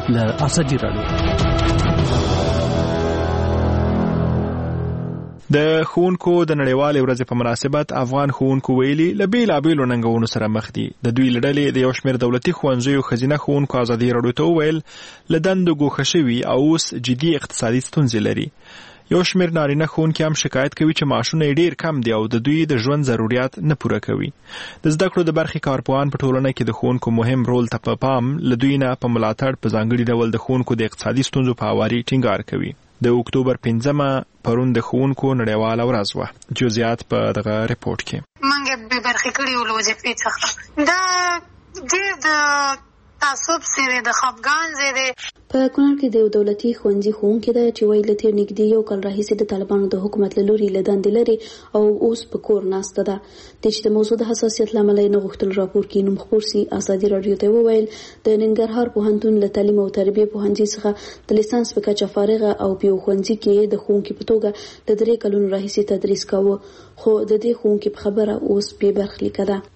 له ازادي راډیو. د ښوونکو د نړیوالې ورځې په مناسبت افغان ښوونکو ویلي له بېلابېلو ننګونو سره مخ دي. د دوی له ډلې د یو شمېر دولتي ښوونځیو ښځینه ښوونکو ازادي راډیو ته وویل له دندو ګوښه شوي او اوس جدي اقتصادي ستونزې لري. یو شمېر نارینه ښوونکي هم شکایت کوي چې معاشونه یې ډېر کم دي او د دوی د ژوند ضرورت نه پوره کوي. د زده کړو د برخې کارپوهان په ټولنه کې د ښوونکو مهم رول ته په پام له دوی نه په ملاتړ په ځانګړي ډول د ښوونکو د اقتصادي ستونزو په هواري ټینګار کوي. د اکتوبر 5 پرون د ښوونکو نړیواله ورځ وه. جزئیات په دغه رپورټ کې. منګه به برخې کړي ول وظیفې څخه دا ډېر د تعصب سره د خپګان زیاده. په کونړ کې د یو دولتي ښوونځي ښوونکې ده چې وایي له تېر نږدې یو کال راهیسې د طالبانو د حکومت له لوري له دندې لري او اوس په کور ناسته ده. د چې د موضوع د حساسیت له امله یې نه غوښتل راپور کې نوم خپور سي. ازادي راډیو ته وویل د ننګرهار پوهنتون له تعلیم او تربیې پوهنځي څخه د لیسانس په کچه فارغه او په یو ښوونځي کې د ښوونکي په توګه د 3 کلونو راهیسې تدریس کاوه، خو د دې ښوونکي په خبره اوس بې برخلیکه ده.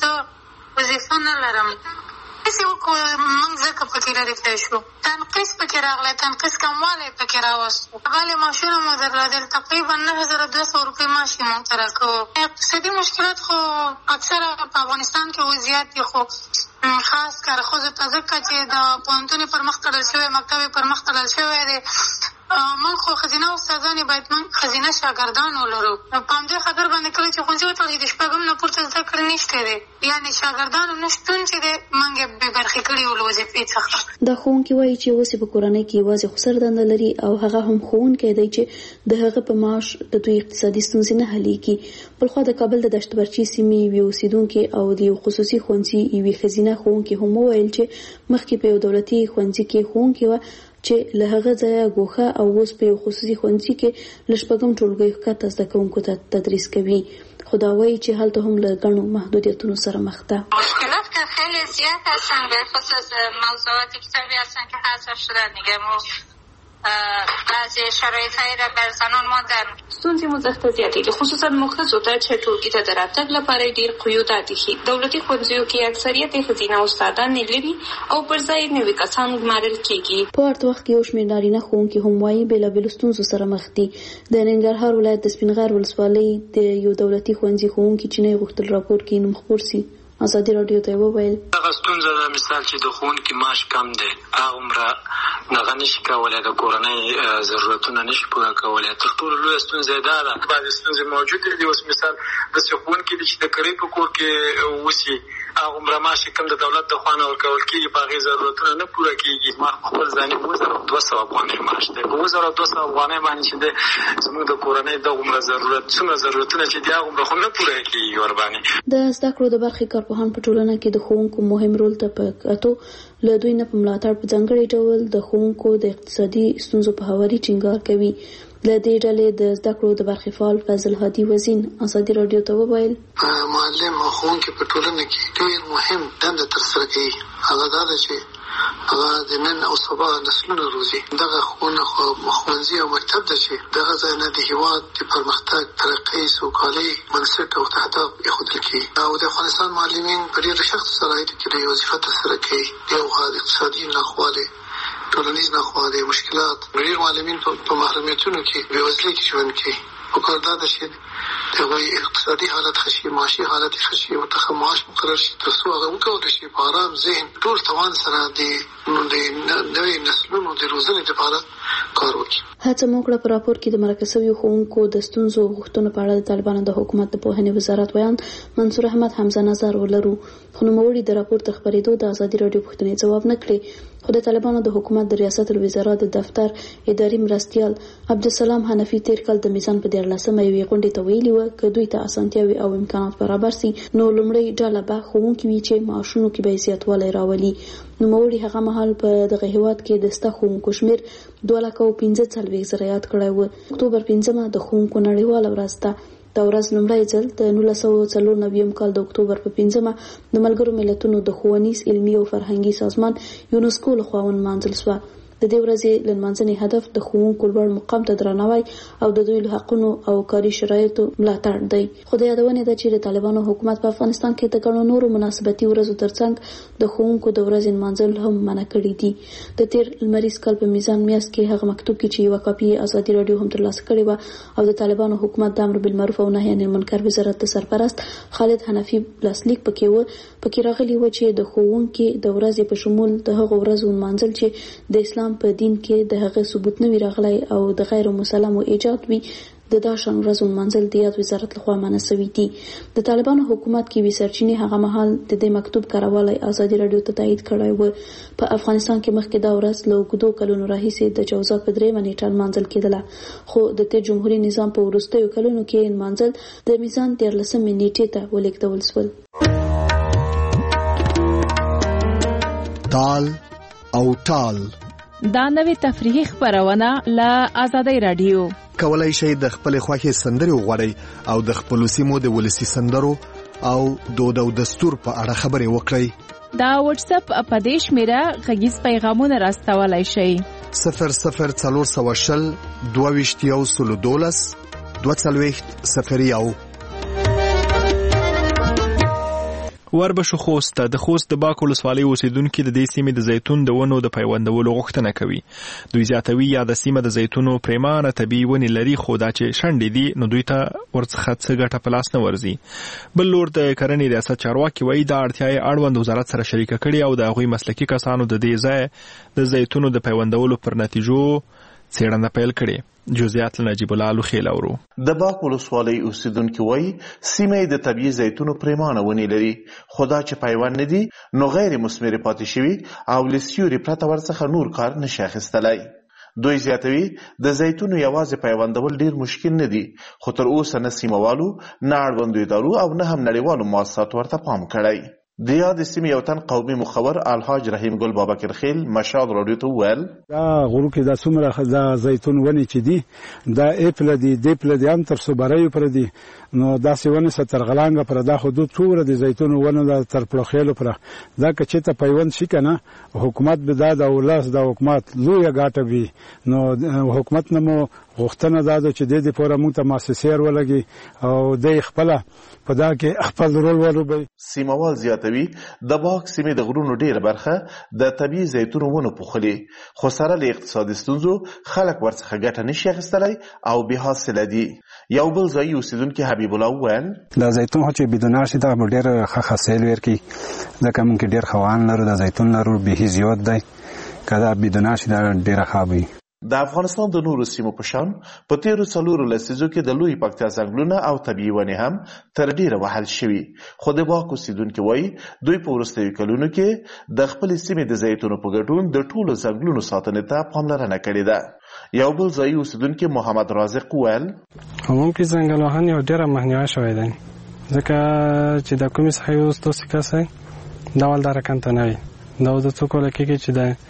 وظیفه نه لرم څه وکړو موږ ځکه پکې لرې کړی شو. تنقیص پکې راغلی، تنقیص کموالی پکې راوستو. بلې معاشونه مو درلودل، تقریبا 9200 روپۍ معاش یې موږ ته راکوو. اقتصادي مشکلات خو اکثره په افغانستان کې وضعیت دي، خو خاص کار ښځو ته ځکه چې د پوهنتون یې پرمخ تړل شوی، مکتب یې پرمخ تړل شوی دی. موږ خو ښځینه استادانې باید موږ ښځینه شاګردان ولرو. په همدې خاطر باندې کله چې ښوونځي وتړل شي د شپږم نه پورته زده کړې نشته دی، یعنې شاګردانو نه شتون چې دی موږ یې بې برخې کړي ول وظیفې څخه. دا ښوونکي وایي چې اوس په کورنۍ کې یوازې خسر دنده لري او هغه هم ښوونکی دی چې د هغه په معاش د دوی اقتصادي ستونزې نه حلېږي. بلخوا د کابل د دشت برچي سیمې یوې اوسېدونکې او د یو خصوصي ښوونځي یوې ښځینه ښوونکې هم وویل چې مخکې په یو دولتي ښوونځي کې ښوونکې وه چې له هغه ځایه ګوښه او اوس په یو خصوصي ښوونځي کې له شپږم ټولګیو ښکته زده کوونکو ته تدریس کوي. خو دا وایي چې هلته هم له ګڼو محدودیتونو سره مخ ده. مشکلات که خیلی زیاد هستن، به خصوص موضوعات کتابی هستن که حذف شدن دیگه. بعضی شرایط هایی را بر زنان ماندن. ستونزې مو سخته زیاتې دي، خصوصا موږ ښځو ته چې ټولګي ته د راتګ لپاره ډېر قیودات ایښي. دولتي ښوونځیو کې اکثریت ښځینه استادان نه لري او پر ځای نوي کسان ګمارل کېږي. په ورته وخت کې یو شمېر نارینه ښوونکي هم وایي بېلابېلو ستونزو سره مخ دي. د ننګرهار ولایت د سپین غر ولسوالۍ د یو دولتي ښوونځي ښوونکي چې نه غوښتل راپور کې نوم خپور سي. ازادي راډیو ته وویل هغه ستونزه ده، مثال چې د ښوونکي معاش کم دی، هغومره هغه نشي کولی، د کورنۍ ضرورتونه نشي پوره کولی. تر ټولو لویه ستونزه یې دا ده، بعضې ستونزې موجودې دي. اوس مثال داسې ښوونکي دي چې د کړۍ په کور کې اوسي، هغومره معاش کم د دولت د خوا نه ورکول کېږي، په هغې ضرورتونه نه پوره کېږي. ما خپل ځاني 2200 افغانۍ معاش دی. په 2200 افغانۍ باندې چې دی زموږ د کورنۍ دغومره څومره ضرورتونه چې دي هغومره خو نه پوره کېږي ورباندې. د زده کړو د برخې کارپوهان په ټولنه کې د ښوونکو مهم رول ته په کتو له دوی نه په ملاتړ په ځانګړي ډول د ښوونکو د اقتصادي ستونزو په هواري ټینګار کوي. له دې ډلې د زده کړو د برخې فعال فضل هادي وزین ازادي راډیو ته وویل معلم او ښوونکي په ټولنه کې ډېر مهم دنده ترسره کوي. هغه دا ده چې هغه د نن او سبا نسلونه روزي. دغه ښوونځي او مکتب ده چې دغه ځای نه د هېواد د پرمختګ، ترقۍ، سوکالۍ بنسټ او اهداف ایښودل کېږي. او د افغانستان معلمین په ډېرو سختو شرایطو کې د وظیفه ترسره کوي. یو حال اقتصادي ناخوالې، ټولنیز ناخوالې، مشکلات. ډېر معلمین په محرومیتونو کې بېوزلۍ کې ژوند کوي. پکار دا ده چې د هغوی اقتصادي حالت ښه شي، معاشي حالت یې ښه شي، ورته ښه معاش مقرر شي، تر څو هغه وکولی شي په ارام ذهن ټول توان سره د نوي نسلونو د روزنې لپاره کار وکړي. هڅه مو کړه په راپور کې د مرکه شویو ښوونکو د ستونزو او غوښتنو په اړه د طالبانو د حکومت د پوهنې وزارت ویان منصور احمد حمزه نظر ولرو، خو نوموړي د راپور تر خپرېدو د ازادي راډیو پوښتنې ځواب نه کړې. خو د طالبانو د حکومت د ریاست الوزرا د دفتر اداري مرستیال عبدالسلام حنفي تیر کال د میزان په 14مه یوې غونډې ته ویلي وه که دوی ته اسانتیاوې او امکانات برابر سي نو لومړی ډله به ښوونکي وي چې معاشونو کې به یې زیاتوالی راولي. نوموړي هغه مهال په دغه هېواد کې د سته ښوونکو شمېر 2,45,000 یاد کړی و. اکتوبر 5 د ښوونکو نړیواله ورځ ده. دا ورځ لومړی ځل د 1994 کال د اکتوبر په 5 د ملګرو ملتونو د ښوونیز، علمي او فرهنګي سازمان یونسکو لخوا ونمانځل شوه. د دې ورځې لمانځنې هدف د ښوونکو لوړ مقام ته درناوی او د دوی له حقونو او کاري شرایطو ملاتړ دی. خو د یادونې ده چې د طالبانو حکومت په افغانستان کې د ګڼو نورو مناسبتي ورځو ترڅنګ د ښوونکو د ورځې لمانځل هم منع کړي دي. د تیر لمریز کال په میزان میاشت کې هغه مکتوب کې چې یوه کاپي ازادي راډیو هم ترلاسه کړې وه او د طالبانو حکومت د امر بالمعروف او نهي عن المنکر وزارت د سرپرست خالد حنفي لاسلیک پکې راغلی و چې د ښوونکي د ورځې په شمول د هغو ورځو لمانځل چې د اسلام په دین کې د هغه ثبوت نه وي راغلی او د غیر مسلمو ایجاد وي د داشن ورځو لمانځل د یاد وزارت لخوا منع شوي دي. د طالبانو حکومت کې وی سرچینې هغه مهال د دې مکتوب کاروالی ازادي راډیو ته تایید کړی و. په افغانستان کې مخکې دا ورځ له اوږدو کلونو راهیسې د جوزا په 3 نیټه لمانځل کېدله، خو د تیر جمهوریت نظام په وروستیو کلونو کې لمانځل د میزان 13 نیټې ته ولېږدول شول. تال او ټال دا نوې تفریحي خبرونه له آزادۍ رادیو. کولای شئ د خپل خوښې سندرې وغواړئ او د خپل سیمو د ولسی سندرو او دود او دستور په اړه خبرې وکړئ. دا واتس اپ په دې شمیره غږیز پیغامونه راستولای شئ. 00420 22 22 وربشو خوست د خوست د باک ولسوالۍ اوسیدونکو د دې سیمې د زیتون د ونو د پیوندولو غوښتنه کوي. دوی زیاتوي یا د سیمه د زیتونو پریمانه طبیعي ونې لري، خو دا چې شنډې دي نو دوی ته ورڅخه څه ګټه په لاس نه ورځي. بل لور د کرنې ریاست چارواکي وایي دا اړتیا یې اړوند وزارت سره شریکه کړې او د هغوی مسلکي کسانو د دې ځای د زیتونو د پیوندولو پر نتیجو څېړنه پیل کړې. جزئیات له نجیب الله لوخیل اورو. د باک ولسوالۍ اوسیدونکو وایي سیمه د طبیعي زیتونو پریمانه ونې لري، خو دا چې پیوند نه دي نو غیر مثمر پاتې شوي او له سیوري پرته ورڅخه نور کار نشي اخیستلی. دوی زیاتوي د زیتونو یوازې پیوندول ډیر مشکل نه دي، خو تر اوسه نه سیموالو نه اړوندو ادارو او نه هم نړیوالو مؤسساتو ورته پام کړی. د یاد سیمې یو تن قومي مخور الحاج رحیم ګل بابکر خیل مشال راډیو ته وویل دا غرو کې د څومره د زیتون ونې چې دي دا اپل دي دیپل دي هم تر صبرایو پر دي نو دا سیونه ستر غلانګه پر دا حدود څومره د زیتون ونه د تر پلوخېلو پر دا که ته پیوند شي کنه حکومت به دا د ولس د حکومت لوی غاټه وي نو حکومت نمو غوښتنه دا چې د دې پوره موږ ته مؤسسې ولګي او د خپل په دا کې خپل رول ولوبي. سیموال زیاتوي د باک سیمې د غرونو ډیره برخه د طبیعي زیتونو ونو پوښلي، خو سره له اقتصادي ستونزو خلک ورڅخه ګټه نشي اخیستلی او بې حاصله دي. یو بل ځایي اوسیدونکي حبیب الله وویل د زیتون چې بدونه شي دا ډیر ښه حاصل ورکوي، ځکه موږ ډیر خوان لرو د زیتون لرو به زیات دی، کله بدونه شي دا ډیر ښه وي. د افغانستان د نورو سیمو په شان په تیرو 4 لسیزو کې د لوی پکتیا ځنګلونه او طبیعي ونې هم تر ډیره وهل شوي، خو د باک اوسیدونکي وایي دوی په وروستیو کلونو کې د خپلې سیمې د زیتونو په ګډون د ټولو ځنګلونو ساتنې ته پاملرنه کړې ده. یو بل ځایي اوسیدونکي محمد رازق وویل عمومي ځنګل وهنې یو ډیره مخنیوی شوی دی، ځکه چې د کومې څخه یو ستاسو کسئ دا ول دا رقم ته نه وي، دا د څوک لکېږي چې د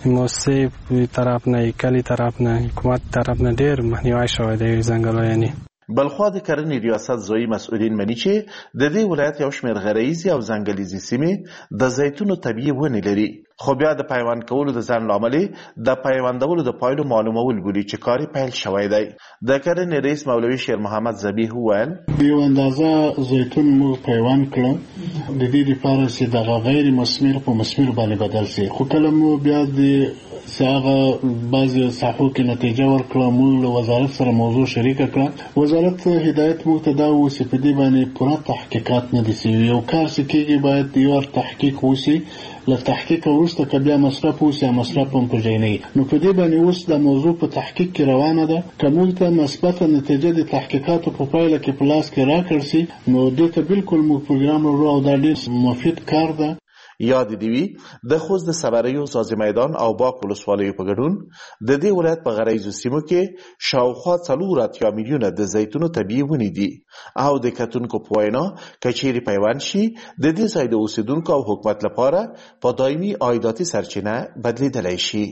موسیقي طرف نه کلی طرف نه حکومت طرف نه ډیر مخنیوی شوی دی ځنګلونه. بلخوا د کرنې ریاست ځایي مسؤلین مني چې د دې ولایت یو شمېر غرایزي او ځنګلیزي سیمې د زیتونو طبیعي ونې لري، خو بیا د پیوند کولو د ځنډ له امله د پیوندولو د پایلو معلومول بولي چې کار یې پیل شوی دی. د کرنې رئیس مولوي شیر محمد ذبیح وویل یو اندازه زیتون موږ پیوند کړو د دې لپاره چې دغه غیر مثمر په مثمر باندې بدل شي، خو کله مو بیا د هغه بعضې ساحو کې نتیجه ورکړه موږ له وزارت سره موضوع شریکه کړه. وزارت هدایت موږ ته دا و چې په دې باندې پوره تحقیقات نه دي شوي، یو کار چې کېږي باید یو تحقیق وشي، له تحقیق وروسته که بیا مصرف وشي مصرف هم په ځای نه وي، نو په دې باندې اوس دا موضوع په تحقیق کې روانه ده. که موږ ته مثبته نتیجه د تحقیقاتو په پایله کې په لاس کې راکړل شي نو دې ته بالکل موږ پروګرام لرو او دا ډېر مفید کار ده. یاد دی وی د خوست د صبریو سازي میدان او باک ولسوالیو په ګډون د دې ولایت په غرایزو سیمو کې شاوخوا 4 میلیونه د زیتونو طبیعي ونې دي او د کتونکو په وینا کچېری پیوند شي د دې ځای د اوسیدونکو او حکومت لپاره په دایمي عایداتي سرچینه بدلیدلی شي.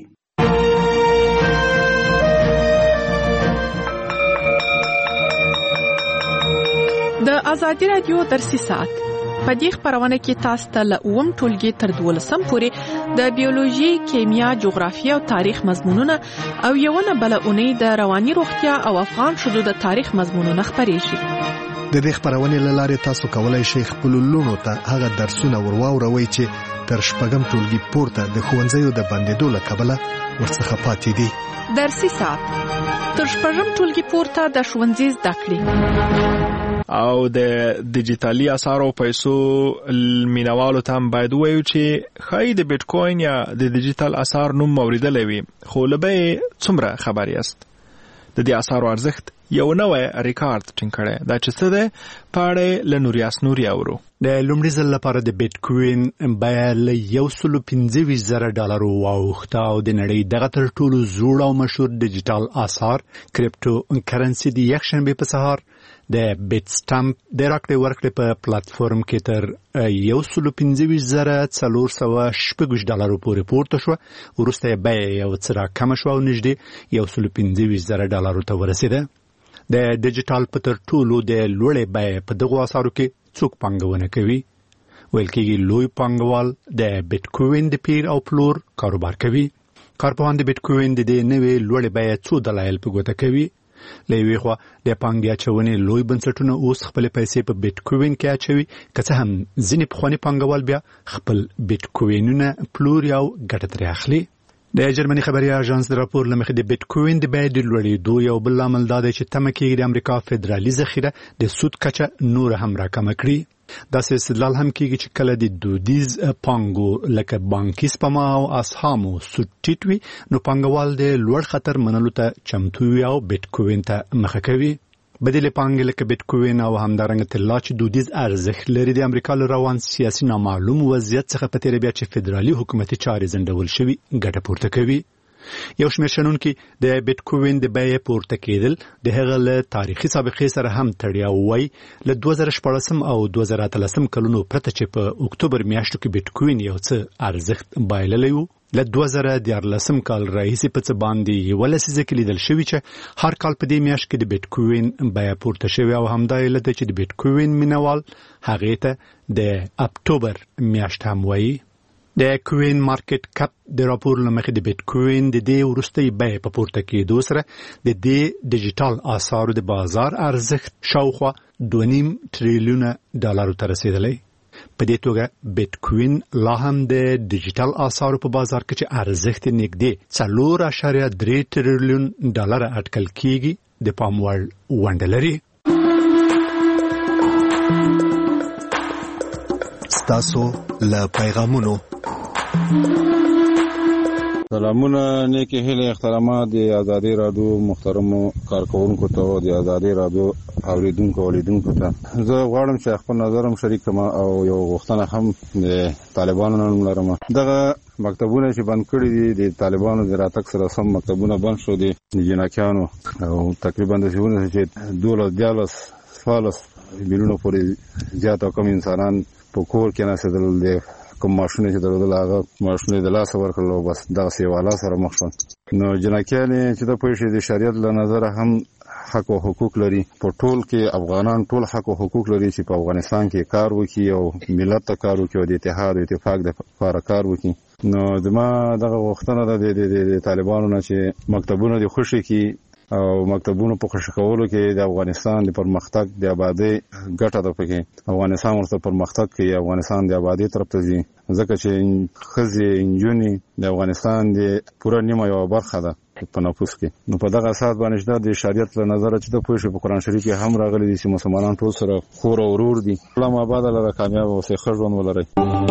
د آزادی رادیو درسي ساعت په دې خبرونه کې تاسو ته له 9م ټولګي تر 12م پورې د بیولوژي، کیمیا، جغرافیه او تاریخ مضمونونه او یوونه بل اونۍ د رواني روغتیا او افغان شذو د تاریخ مضمونونه خبرېږي. د دې خبرونې له لارې تاسو کولای شئ خپل لونو ته هغه درسونه ورواوروئ چې تر 8م ټولګي پورته د ښوونځیو د بندېدو له کبله ورڅخه پاتې دي. درسي ساعت تر 8م ټولګي پورته د ښوونځي زده کړې او د ډیجیټالي اسعارو پیسو مینوالو ته هم باید ووایو چې ښایي د بیټ کوین یا د ډیجیټل اسعار نوم اوریدلی وي، خو له بیې څومره خبر یاست؟ د دې اسعارو ارزښت یو نوی ریکارډ ټینګ کړی. دا چې څه دی په اړه له نوریاس نوري اورو. د لومړي ځل لپاره د بیټ کوین بیه له $125,000 واوښته او د نړۍ دغه تر ټولو زوړ او مشهور ډیجیټل اسعار کریپټو کرنسي د یکشنبې په سهار د بیټ سټامپ د راکړې ورکړې په پلاتفورم کې تر $125,406 پورې پورته شوه. وروسته یې بیه یو څه راکمه شوه او نږدې $125,000 ته ورسېده. د ډیجیټل په تر ټولو د لوړې بیې په دغو اسعارو کې څوک پانګونه کوي؟ ویل کېږي لوی پانګوال د بیټ کوین د پیر او پلور کاروبار کوي. کارپوهان د بیټ کوین د دې نوې لوړې بیې څو دلایل په ګوته کوي. له یوې خوا د پانګې اچونې لوی بنسټونه اوس خپلې پیسې په بیټ کوین کې اچوي، که څه هم ځینې پخواني پانګوال بیا خپل بیټ کوینونه پلوري او ګټه ترې اخلي. د جرمني خبري اژانس د راپور له مخې د بیټ کوین د بیې د لوړېدو یو بل لامل دا دی چې تمه کېږي د امریکا فدرالي ذخیره د سود کچه نور هم راکمه کړي. داسې استدلال هم کېږي چې کله د دودیز پانګو لکه بانکي سپما او اسهامو سود ټیټ وي نو پانګوال د لوړ خطر منلو ته چمتو وي او بیټ کوین ته مخه کوي. بدیل پانګې لکه بیټ کوین او همدارنګه طلا چې دودیز ارزښت لري د امریکا له روان سیاسي نامعلوم وضعیت څخه په تېره بیا چې فدرالي حکومتي چارې ځنډول شوي ګټه پورته کوي. یو شمېر شنونکي د بیټ کوین د بیې پورته کېدل د هغه له تاریخي سابقې سره هم تړیا وایي. له 2014 او 2013 کلونو پرته چې په اکتوبر میاشتو کې بیټ کوین یو څه ارزښت بایللی و، له 2014 کال راهیسې په څه باندې یوه لسیزه کې لیدل شوي چې هر کال په دې میاشت کې د بیټ کوین بیه پورته شوې او همدا علت دی چې د بیټ کوین مینوال هغې ته د اکتوبر میاشت هم وایي. د کوین مارکیټ کپ د راپور له مخې د بیټ کوین د دې وروستۍ بیې په پورته کېدو سره د دې ډیجیټل اسعارو د بازار ارزښت شاوخوا $2.5 تریلیونه ته رسېدلی. په دې توګه بیټ کوین لا هم د ډیجیټل اسعارو په بازار کې چې ارزښت یې نږدې $4.3 تریلیون اټکل کېږي د پام وړ ونډه لري. ستاسو له پیغامونو سلامونه، نیکی هیله، احترامات د ازادي رادیو محترمو کارکونکو ته او د ازادي رادیو اوریدونکو اولیدونکو ته زه غواړم چې خپل نظرم شریک کړم او یو غوښتنه هم د طالبانو نن لرم. دغه مکتبونه چې بند کړي دي د طالبانو د راتګ سره سم مکتبونه بند شو دي د جنکیانو او تقریبا د څونه چې 12 میلیونو پورې زیات او کم انسانان په کور کې ناسدل دي. کوم ماشونه چې درلودل هغه ماشونه د لاس ورکړل او بس دغه سیواله سره مخ شول. نو جنکیانې چې د پوهې د شریعت له نظره هم حق او حقوق لري. په ټول کې افغانان ټول حق او حقوق لري چې په افغانستان کې کار وکړي او ملت ته کار وکړي او د اتحاد او اتفاق لپاره کار وکړي. نو زما دغه غوښتنه ده د طالبانو نه چې مکتبونه د خوشي کې او مکتبونو په خوشي کولو کې د افغانستان د پرمختګ د آبادی ګټه ده. پکې افغانستان ورته پرمختګ کوي، افغانستان د آبادی طرف ته ځي، ځکه چې ښځې نجونې د افغانستان د پوره نیمه یوه برخه ده په نفوس کې. نو په دغه اساس باندې د شریعت له نظره چې د پوه شي په قرآن شریف کې هم راغلي دي چې مسلمانان ټول سره خور او ورور دي. الله مو آباد لره کامیاب اوسئ، ښه ژوند ولرئ.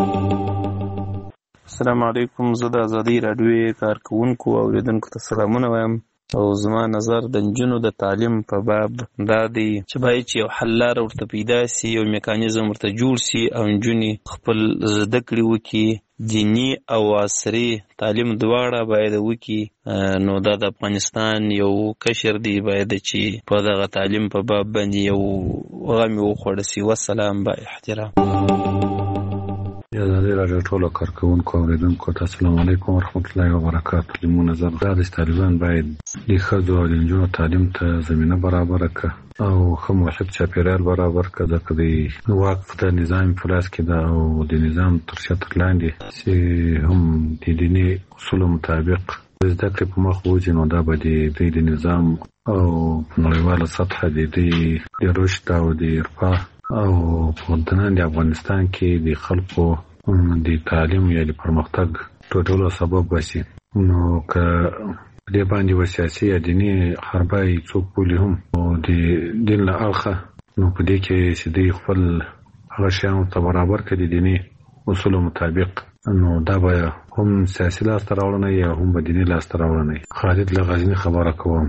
السلام علیکم. زه د ازادي راډیو کارکونکو او اوریدونکو ته سلامونه وایم او زما نظر د نجونو د تعلیم په باب دا دی چې باید چې یو حل لاره ورته پیدا سي، یو میکانیزم ورته جوړ سي او نجونې خپل زده کړې وکړي، دیني او عصري تعلیم دواړه باید وکړي. نو دا د افغانستان یو کشر دی باید چې په دغه تعلیم په باب باندې یو غم وخوړ سي. والسلام با احترام. ازادي راډیو ټولو کارکوونکو او اوریدونکو ته السلام علیکم ورحمت الله وبرکاته. لمو نظر دا چې طالبان باید د ښځو او نجونو تعلیم ته زمینه برابر کړي او ښه محیط چاپیریال برابر کړي، ځکه د واک د نظام په لاس کې ده او د نظام تر شتر لاندې چې هم د دیني اصولو مطابق زده کړې په مخ وځي، نو دا به د نظام او نړیواله سطحه د رشد او د ارفاه او په نن د افغانستان کې د خلکو د تعلیم یا د پرمختګ ټولو سبب بشي. نو که دې باندې و سیاسي یا دیني حربای څوک بولي هم او د دین له اړخه، نو په دې کې چې دوی خپل هغه شیانو ته برابر کړي دیني اصولو مطابق، نو دا به هم سیاسي لاسته راوړنه یا هم به دیني لاسته راوړنه. خالد له غزني خبره کوم.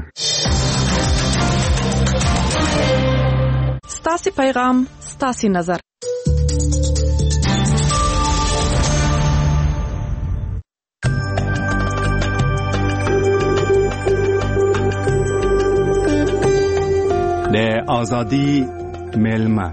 ستاسي پیغام ستاسي نظر. د ازادي میلمه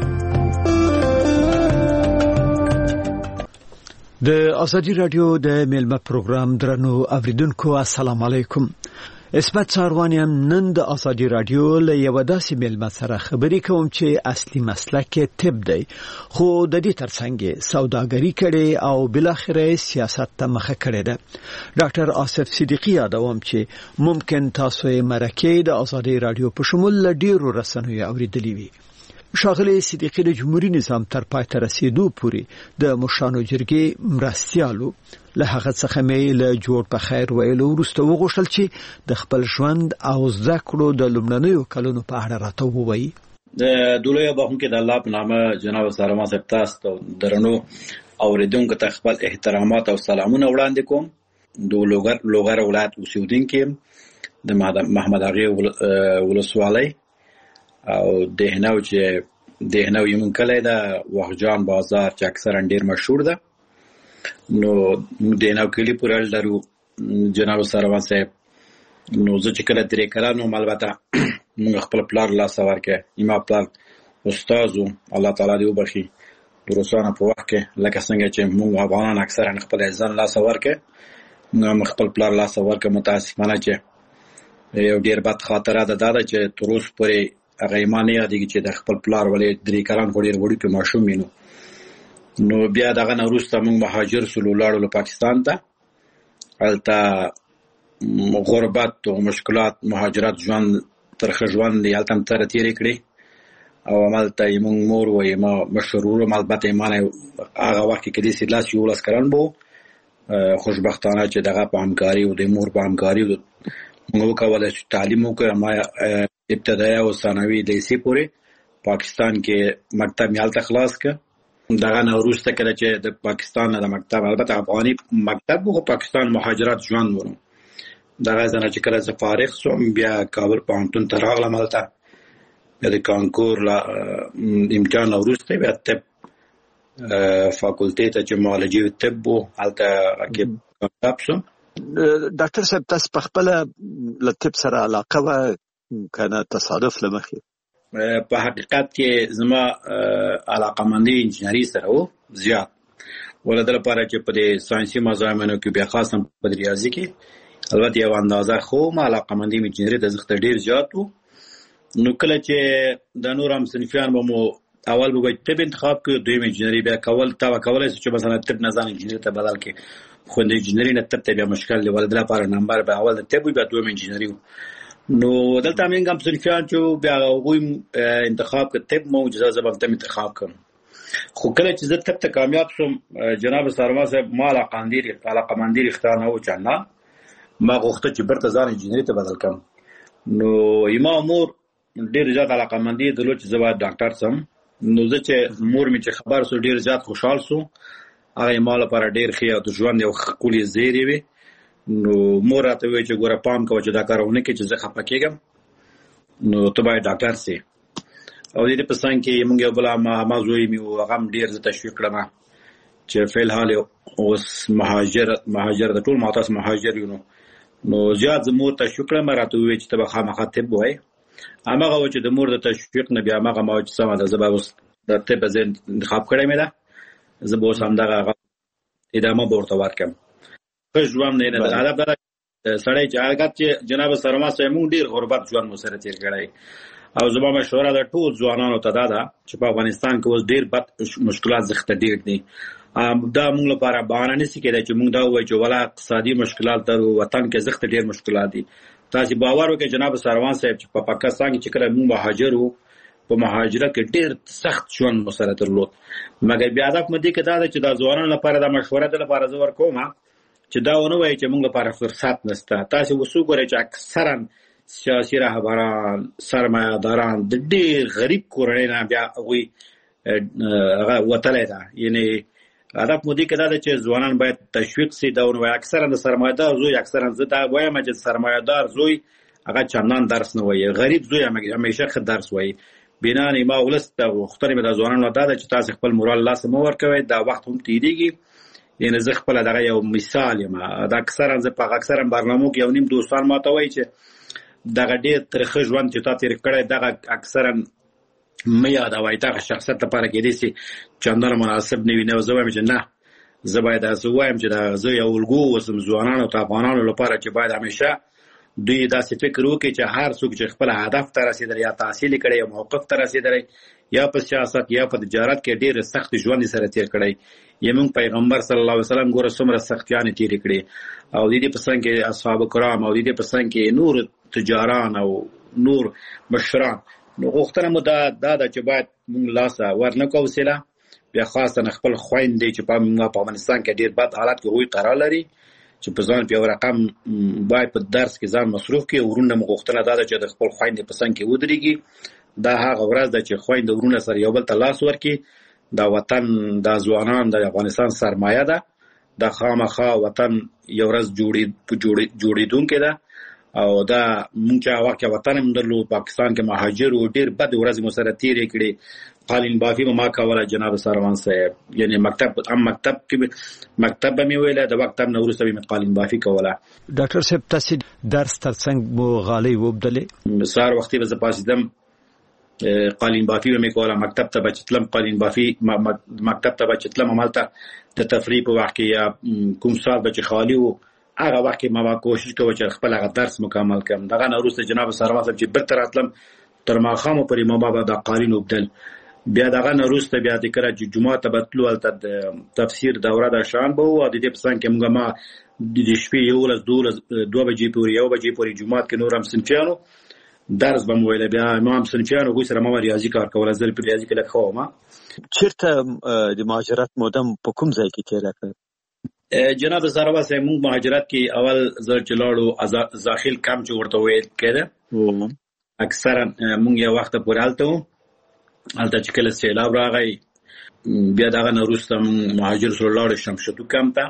د ازادي رادیو د میلمه پروګرام درنو اوریدونکو السلام علیکم. اسمت ساروانیم نن د ازادي رادیو له یو داسې میلمه سره خبرې کوم چې اصلي مسلک طب دی، خو د دې ترڅنګ سوداګري کړي او بلاخره سیاست ته مخه کړي ده. ډاکټر آصف صدیقی یادوم چې ممکن تاسو یې مرکه د ازادي رادیو په شمول ډیرو رسنیو اوریدلې وي. ښاغلی صدیقی د جمهوریت نظام تر پای ته رسیدو پورې د مشرانو جرګې مرستیالو له هغه څخه مې له جوړ په خیر ویلو وروسته وغوښتل چې د خپل ژوند او زده کړو د لومړنیو کلونو په اړه راته ووایي. د دولوی بخونکو د الله په نامه جناب سارما صاحب تاسو درنو اوریدونکو ته خپل احترامات او سلامونه وړاندې کوم. د لوګر ولایت اوسیدونکو د محمد اغه ولسوالۍ او دهنو چې دهنو یمن کله دا وحجان بازار چې اکثرا ډیر مشهور ده. نو دهنو کلی پورال درو جناب ساروا صاحب. نو زه چې کله درې کلانو البته موږ خپل پلار لا سوار کې ایما پلار استادو الله تعالی دې وبخي روسانه په وخت کې لکه څنګه چې موږ افغانان اکثرا خپل ځان لا سوار کې موږ خپل پلار لا سوار کې متاسفانه چې یو ډیر بد خاطره ده دا چې تر اوسه پورې هغه ایمانه یادېږي چې د خپل پلار ولې درې کلان ډېر وړي کې ماشوم وینو. نو بیا دغه نه وروسته موږ مهاجر سولو لاړو پاکستان ته. هلته غربت او مشکلات مهاجرت ژوند ترخه ژوند دی هلته هم تېره تېرې کړې او همالته یې موږ مور وایي ما مشر ورور م البته ایمانه هغه وخت کې کدې سې 11 کلن بو. خوشبختانه چې دغه په همکاري او د مور په همکاري موږ وکولی چې تعلیم وکړو. ما ابتدایي او ثانوي لیسې پورې پاکستان کې مکتب مې هلته خلاص کړ. دغه نه وروسته کله چې د پاکستان نه د مکتب البته افغاني مکتب و خو پاکستان مهاجرت ژوند ورو دغه ځنه چې کله زه فارغ شوم بیا کابل پوهنتون ته راغلم. هلته بیا د کانکور امتحان وروسته بیا طب فاکولټې ته چې معالجې طب و هلته کې کامیاب شوم. ډاکټر صاحب تاسو په خپل له طب سره علاقه و کنه تصادف لمخې؟ په حقیقت کې زما علاقمندي انجینری سره و زیات ولادت لپاره چې په ساينسي مضامینو کې بیا خاصه په ریاضي کې البته یو اندازه خو ما علاقمندي انجینری د زغت ډیر زیات و. نو کله چې د نور هم صنفیان مو اول به طب انتخاب کړ دویم انجینری بیا کول چې مثلا طب نه ځان انجینری ته بدل کې خو د انجینری نه طب ته بیا مشکل دی ولادت لپاره نمبر به اول د طب بیا دویم انجینری. نو دلته موږ هم صنفیان چې بیا هغوی انتخاب کړ طب مو اجازه زبم ته انتخاب کړم. خو کله چې زه طب ته کامیاب شوم جناب سارما صاحب ما علاقمندي اختیار نه و چې نه ما غوښته چې برته ځان انجینری ته بدل کړم. نو ایما مور ډیر زیات علاقمندي درلود چې زه باید ډاکټر سم. نو زه چې مور مې چې خبر سو ډیر زیات خوشحال سو. هغه ما لپاره ډیر ښه او د ژوند یو ښکلې زیری وي. نو مور راته وی چې ګوره پام کوه چې دا کارونه کې چې زه خفه کېږم نو ته باید ډاکټر سې. او دې په څنګ کې موږ یو بل ما زوی مې هغه هم ډیر زه تشویق کړم چې فی الحال اوس مهاجر د ټول ماته مهاجر یو نو زیات زموږ تشویق کړم راته وی چې ته به خامخا طب وای. هغه و چې د مور د تشویق نه بیا هغه ما چې سم ده زه به اوس د طب انتخاب کړی مې ده زه به اوس همدغه ادامه به ورته ورکړم. ښه ژوند دی نه هدف دا سړی چې هغه چې جناب سرما صاحب موږ ډېر غربت ژوند مو سره تېر کړی او زما مشوره ده ټول ځوانانو ته دا ده چې په افغانستان کې اوس ډېر بد مشکلات زښته ډېر دي. دا موږ لپاره بهانه نشي کېدای چې موږ دا ووایو چې ولا اقتصادي مشکلات در وطن کې زښته ډېر مشکلات دي. تاسې باور وکړئ جناب سروان صاحب چې په پاکستان کې چې کله موږ مهاجر وو په مهاجرت کې ډېر سخت ژوند مو سره درلود. مګر بیا هدف مو دې کې دا ده چې دا ځوانانو لپاره دا مشوره ده لپاره زه ورکوم چې دا ونه وایي چې موږ لپاره فرصت نشته. تاسې اوس وګورئ چې اکثرا سیاسي رهبران سرمایه‌داران د ډېر غریب کورنۍ نه بیا هغوی هغه وتلی ده. یعنې هدف مو دې کې دا ده چې ځوانان باید تشویق سي. دا ونه وایي اکثرا د سرمایه‌دار زوی اکثرا زه دا وایم چې سرمایه‌دار زوی هغه چندان درس نه وایي، غریب زوی همیشه ښه درس وایي. بنان ما ولس ته غوښتنې مې د ځوانانو دا ده چې تاسې خپل مورال لاسه مه ورکوئ. دا وخت هم تېرېږي. یعنې زه خپله دغه یو مثال یم. دا اکثرا زه په اکثرا برنامو کې یو نیم دوستان ما ته وایي چې دغه ډېر ترخه ژوند چې تا تېر کړی دغه اکثرا مه یادوئ. دغه شخصیت لپاره کېدای شي چندانه مناسب نه وي. نو زه وایم چې نه، زه باید داسې ووایم چې زه یو الګو اوسم ځوانانو ته افغانانو لپاره چې باید همیشه دوی داسې فکر وکړي چې هر څوک چې خپل هدف ته رسېدلی یا تحصیل کړی یا موقف ته رسېدلی یا په سیاست یا په تجارت کې ډېر سخت ژوند سره تېر کړی. زموږ پیغمبر صلی الله علیه وسلم ګوره څومره سختیانې تېرې کړې او د دې په څنګ کې اصحاب کرام او د دې په څنګ کې نور تجاران او نور مشران. نو غوښتنه مو دا ده چې باید موږ لاسه ورنکړو وسیله. بیا خاصه خپل خویندې چې په افغانستان کې ډېر بد حالت کې هغوی قرار لري چې په ځان په یو رقم باید په درس کې ځان مصروف کړي. ورونه مو غوښتنه دا ده چې د خپل خویندې په څنګ کې ودرېږي. دا هغه ورځ ده چې خویندې ورونه سره یو بل ته لاس ورکړي. دا وطن دا ځوانان د افغانستان سرمایه ده. دا خامخا وطن یو ورځ جوړېدونکی ده او دا مونږ چې هغه وخت وطن هم درلود پاکستان کې مهاجر وو ډېر بد ورځې مو سره تېرې کړې. قالین بافي به ما کوله جناب سروان صاحب. یعنې مکتب به مې ویله د مکتب نه وروسته به مې قالین بافي کوله. ډاکټر صاحب تاسې درس تر څنګ مو غالۍ وبدلې؟ سهار وختي به زه پاڅېدم قالین بافي به مې کوله. مکتب ته به چې تلم قالین بافي مکتب ته به چې تلم همالته د تفریح په وخت کې یا کوم ساعت به چې خالي وو هغه وخت کې ما کوشش کوم چې خپل هغه درس مکمل کړم. دغه نه وروسته جناب سروان صاحب چې بیرته راتلم تر ماښامه پورې ما به دا قالین وبدل. بیا دغه نه وروسته بیا د کله چې جومات ته به تلو هلته د تفسیر دوره د شان به وو او د دې په څنګ کې موږ ما د شپې 2 بجې پورې 1 بجې پورې جومات کې نور هم صنفیانو درس به مو ویله. بیا امام صنفیانو هغوی سره ما ریاضي کار کوله. زه په ریاضي کې لږ ښه وم. چېرته د مهاجرت مودم په کوم ځای کې تېره کړې؟ جناب سروان صاحب موږ مهاجرت کې اول زه چې لاړو زاخیل کم چې ورته ویل کېده اکثرا موږ یو وخت پورې هلته وو. هلته چې کله سیلاب راغی بیا دغه نه وروسته موږ مهاجر سره لاړو شمشتو کم ته.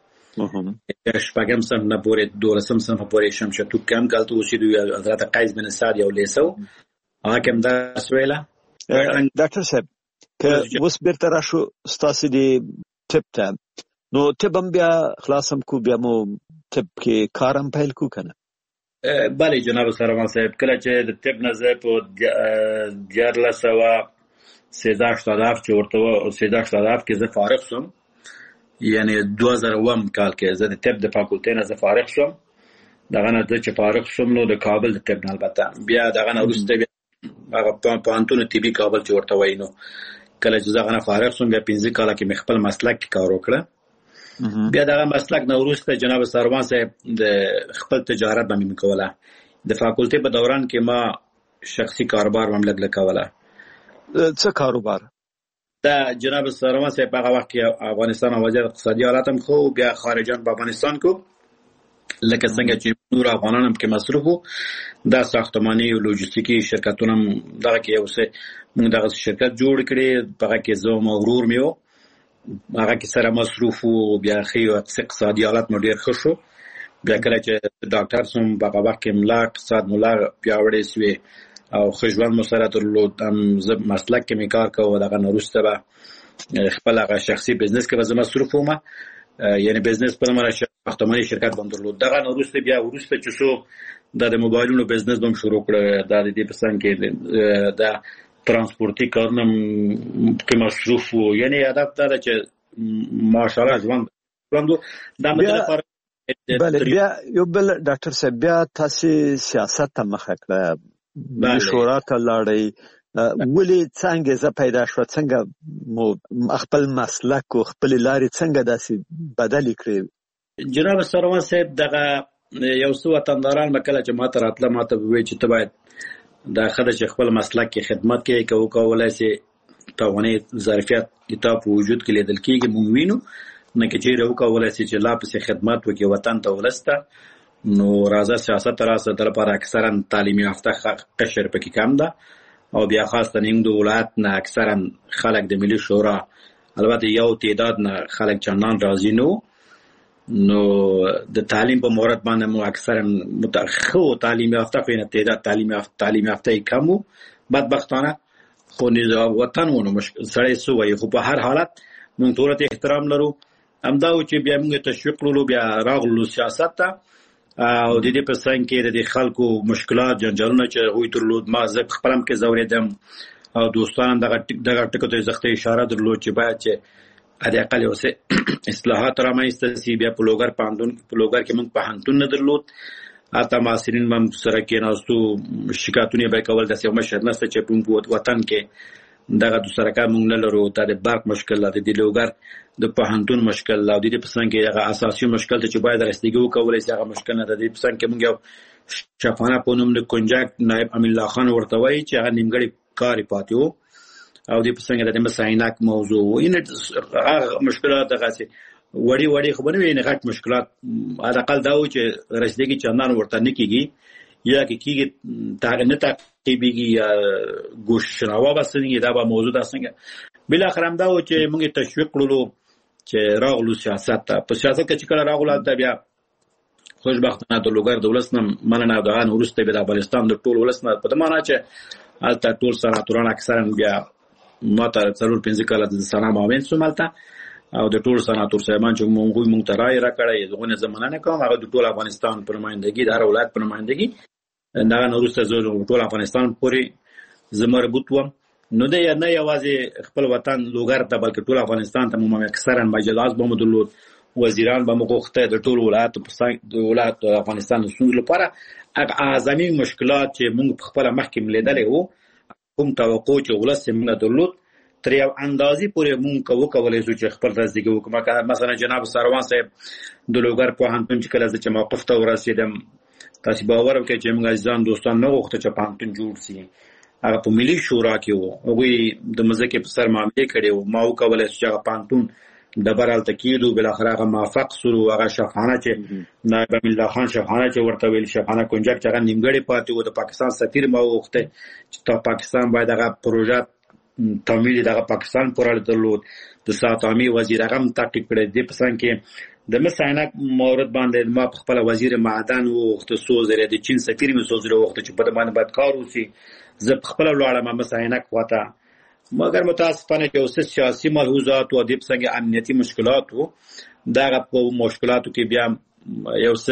شپږم صنف نه پورې 12م صنف پورې شمشتو کم کې هلته اوسېدو. حضرت قیس بن سعد یو لیسه وو هغه کې هم درس ویله. ډاکټر صاحب که اوس بیرته راشو ستاسې د طب ته نو طب هم بیا خلاص هم کو بیا مو طب کې کار هم پیل کو که نه؟ بله جناب سروان صاحب کله چې د طب نه زه په 1387 چې ورته 1387 کې زه فارغ شوم. یعنې 2001 کال کې زه د طب د فاکولټۍ نه زه فارغ شوم. دغه نه زه چې فارغ شوم نو د کابل د طب نه البته بیا دغه نه وروسته بیا هغه پوهنتون طبي کابل چې ورته وایي نو کله چې زه هغه نه فارغ شوم بیا 15 کاله کې مې خپل مسلک کې کار وکړه. بیا دغه مسلک نه وروسته جناب سروان صاحب د خپل تجارت به مې کوله. د فاکولټۍ په دوران کې ما شخصي کاروبار هم لږ کوله. څه کاروبار؟ دا جناب سروان صاحب هغه وخت کې افغانستان وضعیت اقتصادي حالت هم ښه و. بیا خارجان په افغانستان کې لکه څنګه چې نور افغانان هم کې مصروف وو. دا ساختماني او لوجستیکي شرکتونه هم دغه کې یو څه موږ دغه شرکت جوړ کړی. په هغه کې زه مغرور مې وو هغه کې سره مصروف وو. بیا ښه اقتصادي حالت مو ډېر ښه شو. بیا کله چې ډاکټر سوم په هغه وخت کې ملا اقتصاد ملا پیاوړی سوې او ښه ژوند مو سره درلود. زه مسلک کې مې کار کوه. دغه نه وروسته به خپل هغه شخصي بزنس کې به زه مصروف وم. یعنې بزنس په نامه ساختماني شرکت به هم درلود. دغه نه وروسته بیا وروسته چې شو دا د موبایلونو بزنس به هم شروع کړه. دا د دې په څنګ کې د ترانسپورتي کارونه کې مصروف وو. یعنې هدف دا ده چې ماشاءالله ژوند دا مطلب بله بیا یو بل ډاکټر صاحب بیا تاسو سیاست ته مخه کړه شورا ته لاړی ولې څنګه ز پیدا شو څنګه مو خپل مسلک او خپل لارې څنګه داسې بدل کړې جناب سروان صاحب دغه یو څو وطنداران مکله چې ماته راتله ماته وی چې ته باید دا خدای چې خپل مسلک کې خدمت کوي کولای شي توانې ظرفیت کتاب وجود کې لیدل کېږي مونږ وینو نه کې چې راو کولای شي چې لا پسې خدمت وکړي وطن ته ولسته نو راځه سیاست راځه در لپاره اکثرا تعلیم یافته قشر پکې کم ده او بیا خاصه نیم د ولایت نه اکثرا خلک د ملي شورا البته یو تعداد نه خلک چندان راضي نو د تعلیم په مورد باندې مو اکثرا متخو تعلیم یافته خو نه تعداد تعلیم یافته کمو بدبختانه خو نظام وطن ونه مشکل سړی سو وي خو په هر حالت مونږ ټول ته احترام لرو همدا چې بیا موږ تشویق کړو بیا راغلو سیاست ته او د دې په څنګ کې د خلکو مشکلات جنجالونه چې غوي درلود ما زه خپلم کې زوریدم او دوستان دغه ټکو ته زخته اشاره درلود چې باید چې اده اقل اوسه اصلاحات رامنځته شي بیا په لوګر کې موږ په هنتون نه درلود اته معاصرین مم سره کې ناستو شکایتونه به کول د سیمه مشر نسته چې په وطن کې دغه د سرکار مونږ نه لرو د برق مشکل د لوګر د پوهنتون مشکل او د دې پسند کې هغه اساسي مشکل چې باید رسیدګي وکولای شي هغه مشکل نه د دې پسند کې مونږ یو شفانه په نوم د کنجاک نائب امین الله خان ورته وایي چې هغه نیمګړی کاری پاتیو او د پسند د مسایناک موضوع ان هغه مشکلات دغه سي وړي خو بنوي نه غټ مشکلات اقل دا و چې رسیدګي چندان ورته نه کیږي یا کیږي تا نه تعقیبيږي یا ګوشراوا بسنګي دا به موضوع ده څنګه بل اخر هم دا و چې موږ تشویق کړلو چې راغلو سیاست ته په سیاست کې چې کله راغلو دا بیا خوشبختانه د لوګر دولت نه مننه دا ان ورسته به د افغانستان د ټول ولس نه په معنا چې الته ټول سناتوران اکثرا بیا ماته ضرور 15 کاله د سنا معاون سومالته او د ټول سناتور صاحبان چې مونږ ته رائے راکړی دغه زمانه نه کوم هغه د ټول افغانستان پر نمائندګي د هر ولایت پر نمائندګي دا نورسته زه ټول افغانستان پورې زمربوط وم نو د نه یوازې خپل وطن لوګر ته بلکې ټول افغانستان ته مو اکثرا مجلس به مدلود وزیران به مغوخته د ټول ولایت په ولایت افغانستان سوند لپاره اعظمي مشکلات چې موږ خپل مخکې لیدلې وو کوم توقع چې ولست موږ درلود تر یو اندازې پورې موږ وکولای شو چې خپل رزدګي وکړو مثلا جناب سروان صاحب د لوګر په هانتون چې کله چې موقف ته ورسېدم تاسو باور وکړئ چې موږ ځان دوستان نه غوښته چې پانتون جوړ شي هغه په ملي شورا کې وو هغه د مزکه په سر معاملې کړي وو ما وکولای چې هغه پانتون د برال تکیدو بل اخر هغه موافق سره هغه شفانه چې نائب امین الله خان شفانه چې ورته ویل شفانه کنجک چې هغه نیمګړی پاتې وو د پاکستان سفیر ما وغوښته چې ته پاکستان باید هغه پروژه تمویل دغه پاکستان پورې درلود د ساتامي وزیر هغه تحقیق کړی دی په څنګه کې د مسایناک مورد باندې ما خپل وزیر معدن او اختصاص لري د چین سفیر می سوزره وخت چې په باندې باید کار وسی زه خپل ولاړه ما مسایناک وته مګر متاسفانه چې اوس سیاسي ملحوظات او د څنګه امنیتي مشکلات وو دا په مشکلاتو کې بیا یو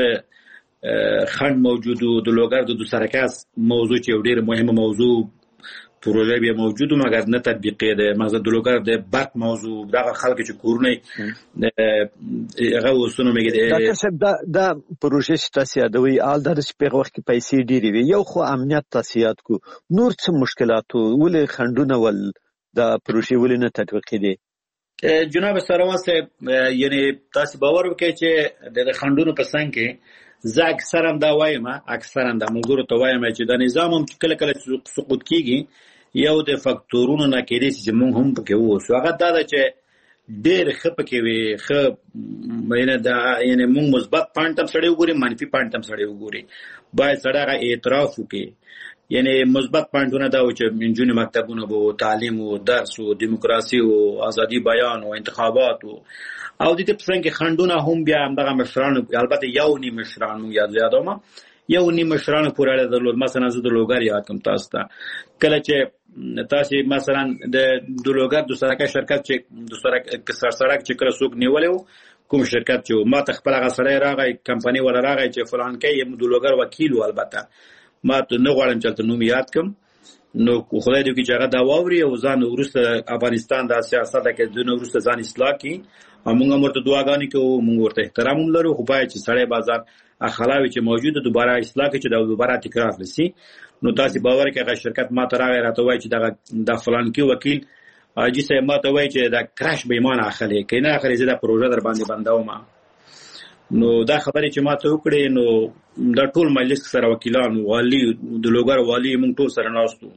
څه خند موجود د لوګر د سرکاس موضوع چې ډیر مهمه موضوع پروژه به موجود مګر نه تطبیق ده مقصد د لوګر د برق موضوع دا خلک چې کورونه هغه وسونه میګي دا څه دا پروژه ستاسو یادوي آل د سپیغ وخت کې پیسې ډیری وي یو خو امنیت تاسیات کو نور څه مشکلات ولې خندونه ول د پروژه ولې نه تطبیق دي جناب سروان صاحب یعنی تاسو باور وکړئ چې د خندونو په څنګه کې زه اکثرا دا وایم اکثرا د ملګرو ته وایم چې د نظام هم کله کله سقوط کیږي یو د فاکتورونو نه کېدی چې موږ هم پکې وو هغه دا چې ډېر خپ کې وي مینه دا یعنی موږ مثبت پوینټ هم سړی وګوري منفي پوینټ هم سړی وګوري باید سړی اعتراف وکړي یعنی مثبت پوینټونه دا و چې انجونی مکتبونه بو تعلیم او درس او دیموکراسي او ازادي بیان او انتخابات او د دې څنګه خندونه هم بیا همدغه مشرانو البته یو نیم مشرانو یا زیاده ما یو نیم مشرانو پورې درلود مثلا زه د لوګر یاد کوم تاسو ته کله چې تاسو مثلا د لوګر د سرکه شرکت چې د سرک سرک چې کړه سوق نیولې کوم شرکت چې ما ته خپل غسره راغی کمپنی ولا راغی چې فلان کې د لوګر وکیل البته ما ته نه غواړم چې نوم یاد کوم نو خدای دې چې هغه دا واوري او ځان وروسته افغانستان د سیاست کې د وروسته ځان اصلاح کړي. موږ ورته دعاګانې کوو، موږ ورته احترام لرو، خو باید چې سړی بازار اخلاوي چې موجوده دوباره اصلاح کړي چې دا دوباره تکرار نشي. نو تاسو باور کې هغه شرکت ما ته راغی راته وایي چې دا فلان کې وکیل اجي سه ما ته وایي چې دا کراش به ایمان اخلي کینه اخري زه دا پروژه در باندې بندوم. نو دا خبرې چې ما ته وکړې نو دا ټول مجلس سره وکیلان والی د لوګر والی موږ ټول سره ناستو.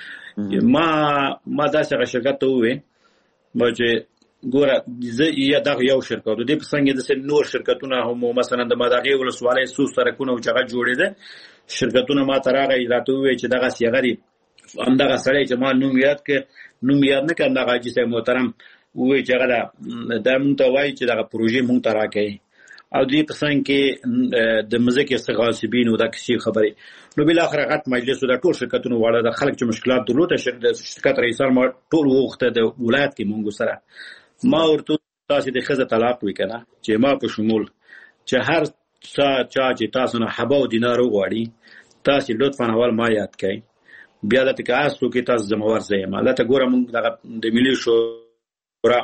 ما دا څنګه شرکت ته وې چې ګوره زه دا یو شرکت د په څنګه د نور شرکتونه هم مثلا د مداغي ولسوالۍ سو سرکونه او چغه جوړېده شرکتونه ما ته راغی راته وې چې دغه سیغري همدغه سړی چې ما نوم یاد نه کړم دغه حاجي صاحب محترم وې چې هغه دا مونږ ته وایي چې دغه پروژې مونږ ته راکړي او دې په څنګه کې د مزکه استغاثبین او د کسي خبرې. نو بل اخر غټ مجلس د ټول شرکتونو واړه د خلک چې مشکلات درلوده شرکت رئیسان ما ټول وخته د ولایت کې مونږ سره ما ورته تاسو د خزه طلاق وکنه چې ما په شمول چې هر چا چې تاسو نه حبا او دینار وغواړي تاسو لطفا اول ما یاد کړئ بیا د تاسو کې تاسو زموږ ځای ما لته ګورم د ملي شورا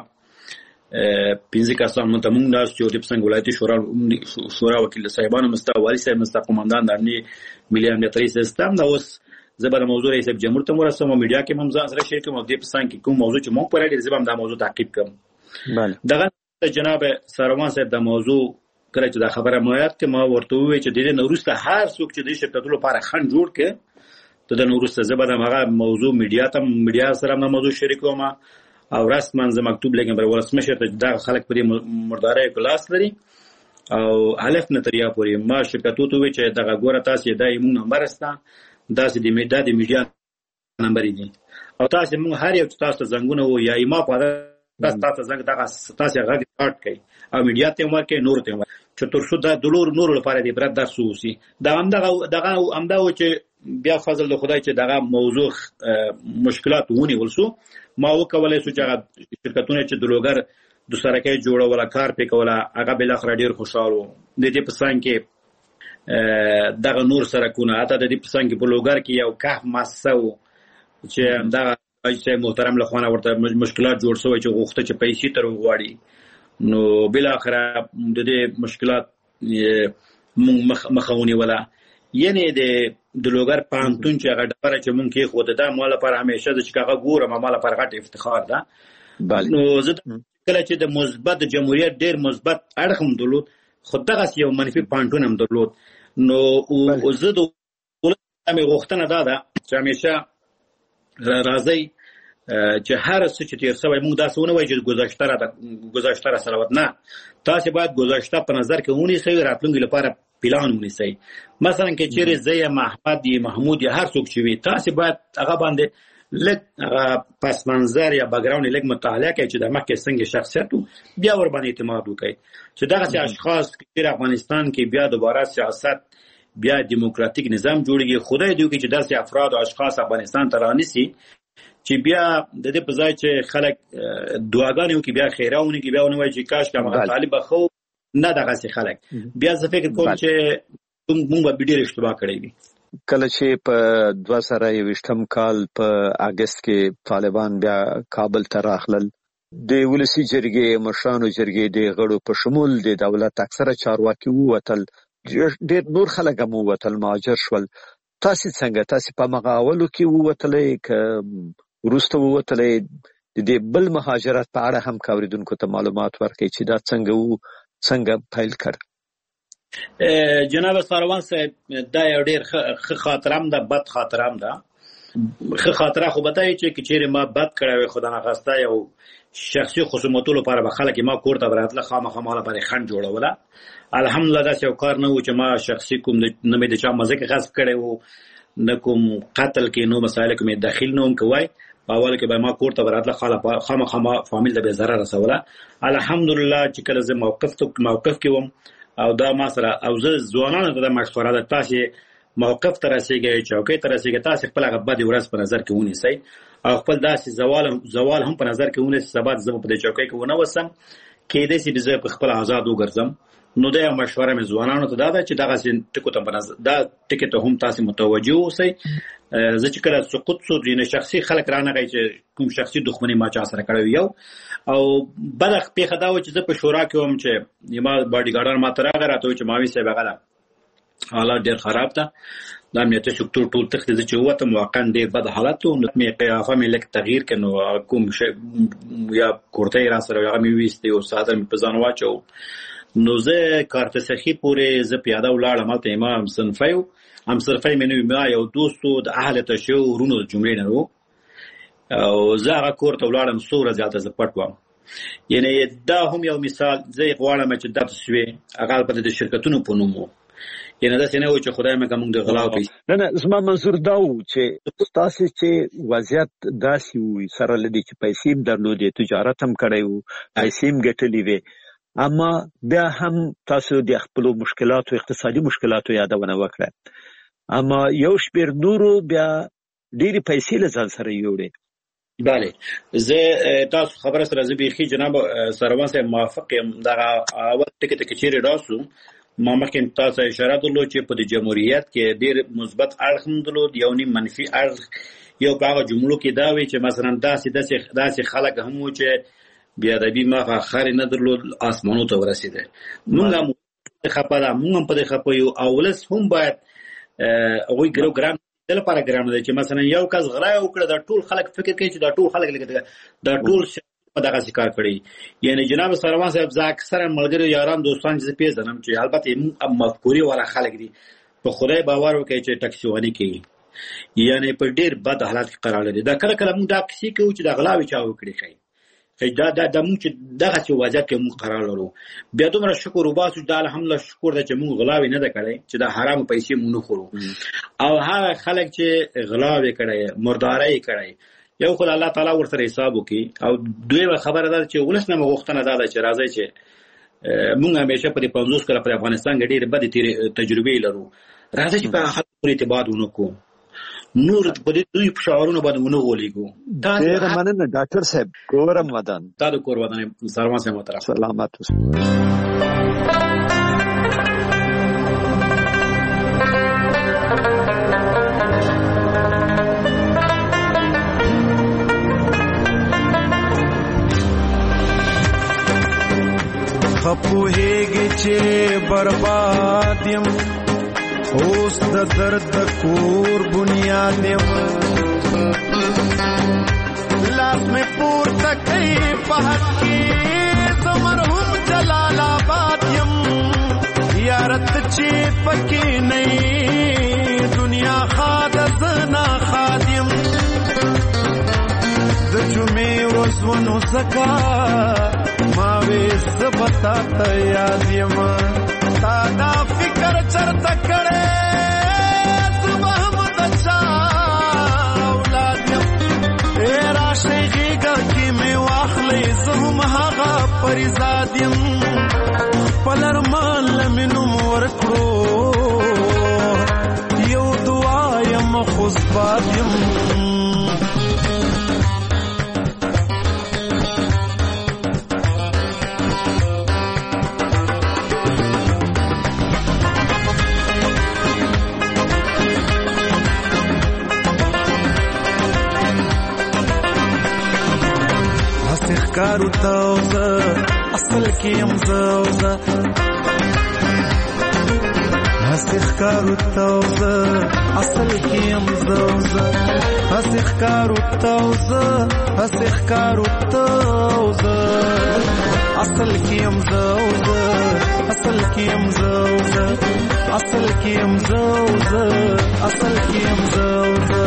15 کسان مونږ ناس چې د څنګه ولایتي شورا وکیل صاحبانو مستوالي صاحب مستقمندان د ملي امنیت رئیس سیستم دا اوس زبر موضوع رئیس جمهور ته مرسته مو میډیا کې هم ځان سره شریک کوم د پسان کې کوم موضوع چې مونږ پر اړه زبم دا موضوع تعقیب کوم. بله دغه جناب سروان صاحب دا موضوع کړی چې دا خبره مویات کې ما ورته وی چې د نوروسته هر څوک چې د شرکتونو لپاره خن جوړ کې ته د نوروسته زبر هغه موضوع میډیا سره موضوع شریک کوم او رسما ز مکتوب لګم پر ولسمشر ته دا خلک پرې مرداري کلاس لري او الف نتریا پورې ما شرکتو ته وی چې دا ګوره تاسو دا یو نمبر استا دا د میډیا نمبر دی او تاسو موږ هر یو تاسو زنګونه و یا ما په تاسو زنګ دا تاسو هغه کارت کوي او میډیا ته ورکه نور ته چې تر څو دا نور لپاره دی برات درس وسی دا همدغه چې بیا فضل د خدای چې دغه موضوع مشکلات ونی ولسو ما وکولای سو چې شرکتونه چې د لوګر د سرکې جوړوله کار پې کوله هغه بل اخر ډیر خوشاله د دې په څنګه کې دغه نور سرکونه اته د دې په څنګه په لوګر کې یو کاف مسو چې دغه چې محترم لخوانه ورته مشکلات جوړ شوی چې غوښته چې پیسې تر وغواړي نو بل اخر د دې مشکلات مخاوني ولا یعنی د لوګر پانتون چې هغه ډبره چې مونږ کې خود ده مال پر همیشه د چکاغه ګورم مال پر غټ افتخار ده. نو زه کله چې د مثبت جمهوریت ډیر مثبت اړخ هم درلود خود دغه یو منفي پانتون هم درلود. نو زه د ولې غوښتنه ده چې همیشه راځي چې هر څه چې تیر سوی موږ دا څونه وایي چې گذشته را سره نه تاسو باید گذشته په نظر کې ونیسئ راتلونکي لپاره پلان ونیسئ. مثلا کې چیرې زه محمود یا هر څوک چې وي تاسو باید هغه باندې لږ پس منظر یا بیکګراوند لږ مطالعه کوي چې د مخکې څنګه شخصیت بیا ور باندې اعتماد وکړي چې دغه اشخاص چې افغانستان کې بیا دوباره سیاست بیا دیموکراتیک نظام جوړیږي خدای دې وکړي چې داسې افراد او اشخاص افغانستان ته رانیسي چې بیا د دې په ځای چې خلک دعاګانې وکړي بیا خیراونه کې بیا ونوي چې کاش کوم طالب خو نه دغه سي خلک بیا زه فکر کوم چې موږ به ډېر اشتباه کړی وي. کله چې په 2023 کال په اگست کې طالبان بیا کابل ته راغلل د ولسی جرګې مشرانو جرګې د غړو په شمول د دولت اکثره چارواکي ووتل ډېر نور خلک هم ووتل مهاجر شول. تاسو څنګه تاسو په مغاولو کې ووتلې ک وروسته ووتلې د دې بل مهاجرت په اړه هم کاوریدونکو ته معلومات ورکړي چې دا څنګه پیل کړ؟ جناب سروان صاحب دا یو ډېر ښه خاطرم ده بد خاطرم ده. ښه خاطره خو به دا چې چیرې ما بد کړی وي خدا نخواسته یو شخصي خصومتو لپاره به خلک ما کور ته براتله خامخا ما لپاره خنډ جوړوله. الحمدلله داسې یو کار نه و چې ما شخصي کوم نه مې د چا مزه کې غصب کړی و نه کوم قتل کې نو مسایل کې مې داخل نه وم کوی په اول کې به ما کور ته براتله خامخا ما فامیل ته به ضرر رسوله. الحمدلله چې کله زه موقف کې وم او دا ما سره او زه ځوانانو ته د مشوره ده تاسو موقف ته رسیږئ چوکۍ ته رسیږئ تاسو خپل هغه بدې ورځ په نظر کې ونیسئ او خپل داسې زوال هم په نظر کې ونیسئ سبا زه په دې چوکۍ کې ونه وسم کېدای شي زه په خپل آزاد وګرځم نو دا یو مشوره مې ځوانانو ته دا ده چې دغسې ټکو ته دا ټکي ته هم تاسې متوجه اوسئ. زه چې کله سقوط شو یعنې شخصي خلک رانغی چې کوم شخصي دښمني ما چا سره کړی یو او بله پېښه دا وه چې زه په شورا کې وم چې ما باډیګارډان ما ته راغی راته وایي چې ماوي صاحب هغه ده حالات ډېر خراب ده د امنیتي سکتور ټول تښتې زه چې ووتم واقعا ډېر بد حالت و نو مې قیافه مې لږ تغییر کړ نو کوم شی یا کورتۍ را سره هغه مې ویستې او څادر مې په ځان واچو نو زه کارتسخي پورې زه پیاده ولاړم هلته امام صنفی و همصرفی مې نه وي ما یو دوست و د اهل تشیع ورونو د جملې نه و او زه هغه کور ته ولاړم څو ورځې هلته زه پټ وم. یعنې دا هم یو مثال زه یې غواړم چې دا شوې هغه البته د شرکتونو په نوم و یعنې داسې نه و چې خدای مې که موږ د غلا پیسې نه زما منظور دا و چې ستاسې چې وضعیت داسې و سره له دې چې پیسې هم درلودې تجارت هم کړی و پیسې هم ګټلې وې اما بیا هم تاسو د خپلو مشکلاتو اقتصادي مشکلاتو یادونه وکړه اما یو شمېر نورو بیا ډېرې پیسې له ځان سره یوړې. بله زه تاسو خبره سره زه بیخي جناب سروان صاحب موافق یم. دغه اول ټکي ته که چیرې راسو ما مخکې تاسو اشاره درلود چې په د جمهوریت کې ډېر مثبت اړخ هم درلود یو نیم منفي اړخ یو په هغه جملو کې دا وی چې مثلا داسې خلک هم وو چې بیادبي مخه خرې نه درلود اسمانو ته ورسېده. موږ هم خپه ده موږ هم په دې خپه یو او ولس هم باید هغوی ګرام د لپاره ګرام دی چې مثلا یو کس غلا وکړه دا ټول خلک فکر کوي چې دا ټول خلک لکه دا ټول په دغسې کار کړی. یعنې جناب سروان صاحب زه اکثره ملګري یاران دوستان چې زه پېژنم چې البته موږ مفکورې والا خلک دي په خدای باور وکړئ چې ټکسیواني کوي یعنې په ډېر بد حالات کې قرار لري. دا کله کله موږ دا کیسې کوو چې دا غلاوې چا وکړي ښایي دا موږ چې دغسې وضعیت کې موږ قرار لرو بیا دومره شکر وباسو دا الحمدلله شکر ده چې موږ غلاوې نه ده کړی چې دا حرامو پیسې موږ نه خورو او هغه خلک چې غلاوې کړی مردارۍ کړی یو خو الله تعالی ورسره حساب وکړي او دویمه خبره دا چې ولس نه مې غوښتنه دا ده چې راځئ چې موږ همیشه په دې 50 کاله په افغانستان کې ډېرې بدې تجربې لرو راځئ چې په خلکو پورې اعتماد ونه کړو نور په دې دوی په شعارونو باندې ونه غولېږو. ډېره مننه ډاکټر صاحب کورم ودان تا د کور ودان سروان صاحب محترم سلامت اوسئ. خپوهېږي چې برباد یم اوس د درد د کور بنیاد یم لاس مې پورته کوي په حق کې زه مرحوم جلال آباد یم یارت چې پکې نه یې دنیا ښاد زه ناښاد یم د جمعې ورځ ونو ځکه ما وې زه به تا ته یاد یم تا دا فکر چرته کړی زه به هم د چا اولاد یم ای راشئ غېږه کې مې واخلئ زه هم هغه پریزاد یم خپل ارمان له مې نوم ورکړو یو دعا یم خوزباد یم کارو تاوزه اصل کې یم زوزه هسې ښکارو تاوزه اصل کې یم زوزه هسې ښکارو تاوزه هسې ښکارو تاوزه اصل کې یم زوزه اصل کې یم زوزه اصل کې یم زوزه اصل کې یم زوزه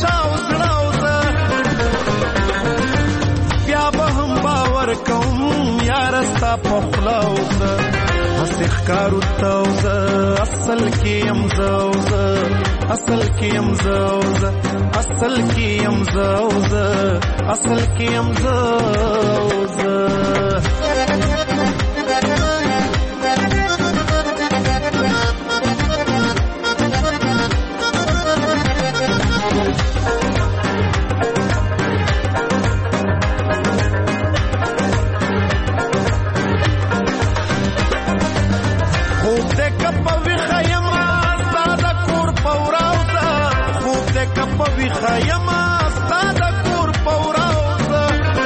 بیا به هم باور کوم ښکارو توزه اصل کې يم زوزه اصل کې يم زوزه اصل کې يم زوزه اصل کې يم زوزه خیمه ستا د کور په وراوزه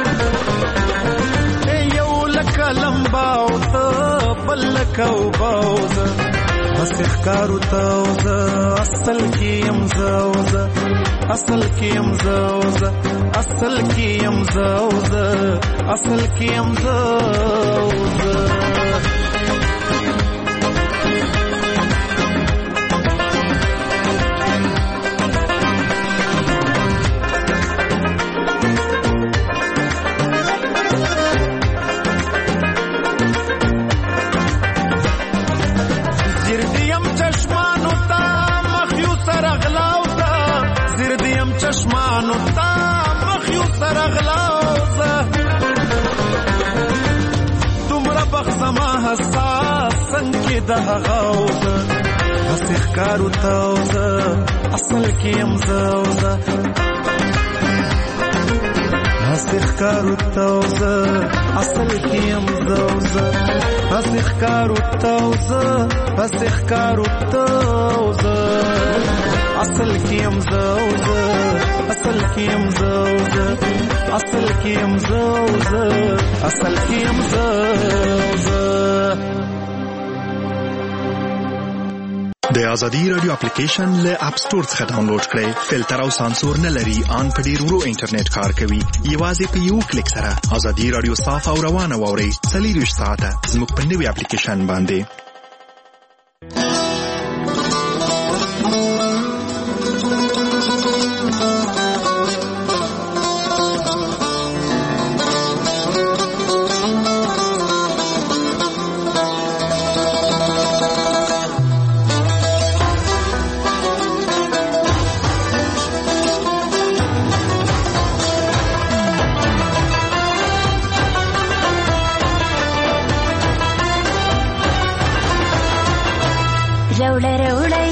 یو لکه لمباو ته بل لکه اوباوزه هسې ښکارو توزه اصل کې یم زوزه اصل کې یم زوزه اصل کې یم زوزه اصل کې یم زوزه چشمانو تا مخیو سرغلاوزه دومره بخزما حساس څنګه د هغاوزه هسې ښکارو توزه اصل کې یم زوزه هسې ښکارو توزه اصل کې یم زوزه هسې ښکارو توزه هسې ښکارو توزه اصل کې یم زوزه اصل کې یم زوزه اصل کې یم زوزه اصل کې یم زوزه د ازادي رادیو اپلیکیشن له اپ سٹور څخه ډاونلوډ کړئ. فلټر او سانسور نه لري، ان په ډیر ورو انټرنیټ کار کوي. یوازې په یو کلیک سره ازادي رادیو صاف او روانه واورئ. 24 ساعته زموږ په نوي اپلیکیشن باندې. रौड़ा रौड़ा